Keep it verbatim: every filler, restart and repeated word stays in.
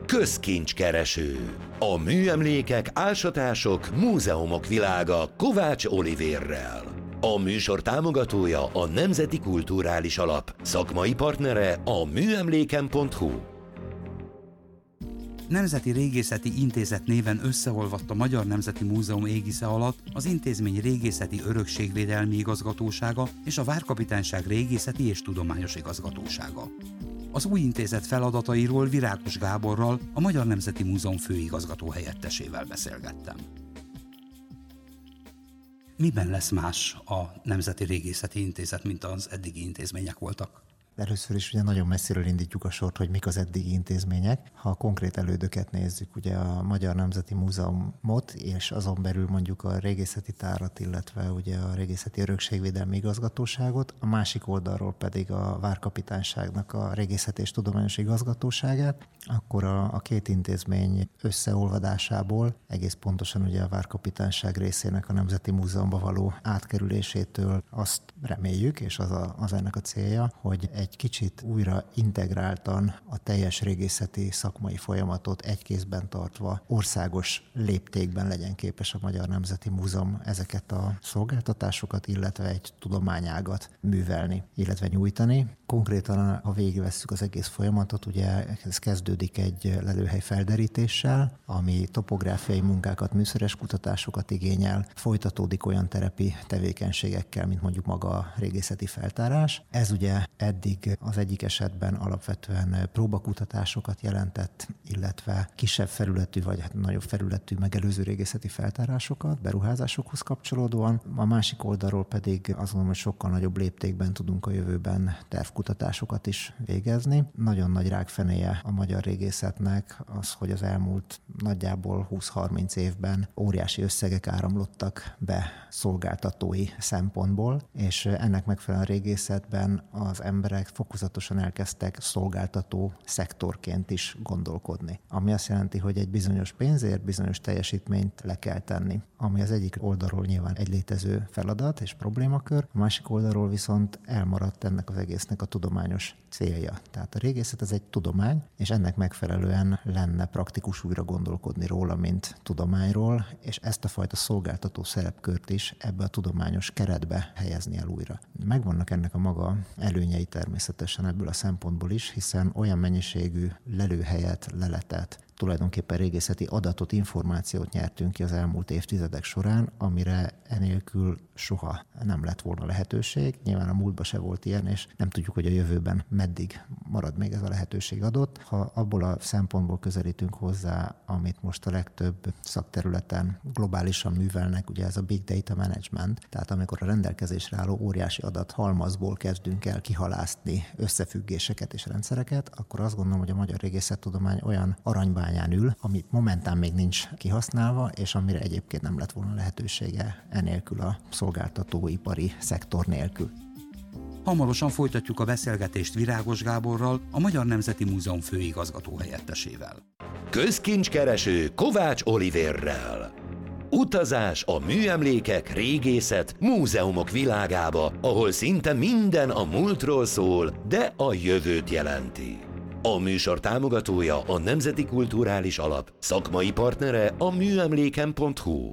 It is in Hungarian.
Közkincskereső. A műemlékek, ásatások, múzeumok világa Kovács Olivérrel. A műsor támogatója a Nemzeti Kulturális Alap, szakmai partnere a műemléken pont hu. Nemzeti Régészeti Intézet néven összeolvadt a Magyar Nemzeti Múzeum égisze alatt az intézmény Régészeti Örökségvédelmi Igazgatósága és a Várkapitányság Régészeti és Tudományos Igazgatósága. Az új intézet feladatairól Virágos Gáborral, a Magyar Nemzeti Múzeum főigazgató helyettesével beszélgettem. Miben lesz más a Nemzeti Régészeti Intézet, mint az eddigi intézmények voltak? Először is ugye nagyon messziről indítjuk a sort, hogy mik az eddigi intézmények. Ha a konkrét elődöket nézzük, ugye a Magyar Nemzeti Múzeumot, és azon belül mondjuk a Régészeti Tárat, illetve ugye a Régészeti Örökségvédelmi Igazgatóságot, a másik oldalról pedig a Várkapitányságnak a Régészeti és Tudományos Igazgatóságát, akkor a, a két intézmény összeolvadásából egész pontosan ugye a Várkapitányság részének a Nemzeti Múzeumba való átkerülésétől azt reméljük, és az, a, az ennek a célja, hogy egy kicsit újra integráltan a teljes régészeti szakmai folyamatot egy kézben tartva országos léptékben legyen képes a Magyar Nemzeti Múzeum ezeket a szolgáltatásokat, illetve egy tudományágat művelni, illetve nyújtani. Konkrétan, ha végigvesszük az egész folyamatot, ugye ez kezdődik egy lelőhely felderítéssel, ami topográfiai munkákat, műszeres kutatásokat igényel, folytatódik olyan terepi tevékenységekkel, mint mondjuk maga a régészeti feltárás. Ez ugye eddig az egyik esetben alapvetően próbakutatásokat jelentett, illetve kisebb felületű vagy hát nagyobb felületű megelőző régészeti feltárásokat, beruházásokhoz kapcsolódóan. A másik oldalról pedig azt gondolom, hogy sokkal nagyobb léptékben tudunk a jövőben tervkutatásokat is végezni. Nagyon nagy rákfenéje a magyar régészetnek az, hogy az elmúlt nagyjából húsz-harminc évben óriási összegek áramlottak be szolgáltatói szempontból, és ennek megfelelően a régészetben az emberek fokozatosan elkezdtek szolgáltató szektorként is gondolkodni. Ami azt jelenti, hogy egy bizonyos pénzért bizonyos teljesítményt le kell tenni. Ami az egyik oldalról nyilván egy létező feladat és problémakör, a másik oldalról viszont elmaradt ennek az egésznek a tudományos célja. Tehát a régészet ez egy tudomány, és ennek megfelelően lenne praktikus újra gondolkodni róla, mint tudományról, és ezt a fajta szolgáltató szerepkört is ebbe a tudományos keretbe helyezni el újra. Megvannak ennek a maga előnyei természetesen ebből a szempontból is, hiszen olyan mennyiségű lelőhelyet, leletet, tulajdonképpen régészeti adatot, információt nyertünk ki az elmúlt évtizedek során, amire enélkül soha nem lett volna lehetőség. Nyilván a múltban se volt ilyen, és nem tudjuk, hogy a jövőben meddig marad még ez a lehetőség adott. Ha abból a szempontból közelítünk hozzá, amit most a legtöbb szakterületen globálisan művelnek, ugye ez a big data management, tehát amikor a rendelkezésre álló óriási adathalmazból kezdünk el kihalászni összefüggéseket és rendszereket, akkor azt gondolom, hogy a magyar régészettudomány olyan aranybányán ül, ami momentán még nincs kihasználva, és amire egyébként nem lett volna lehetősége enélkül a szolgáltatóipari szektor nélkül. Hamarosan folytatjuk a beszélgetést Virágos Gáborral, a Magyar Nemzeti Múzeum főigazgató helyettesével. Közkincskereső Kovács Olivérrel. Utazás a műemlékek, régészet, múzeumok világába, ahol szinte minden a múltról szól, de a jövőt jelenti. A műsor támogatója a Nemzeti Kulturális Alap, szakmai partnere a műemléken pont hu.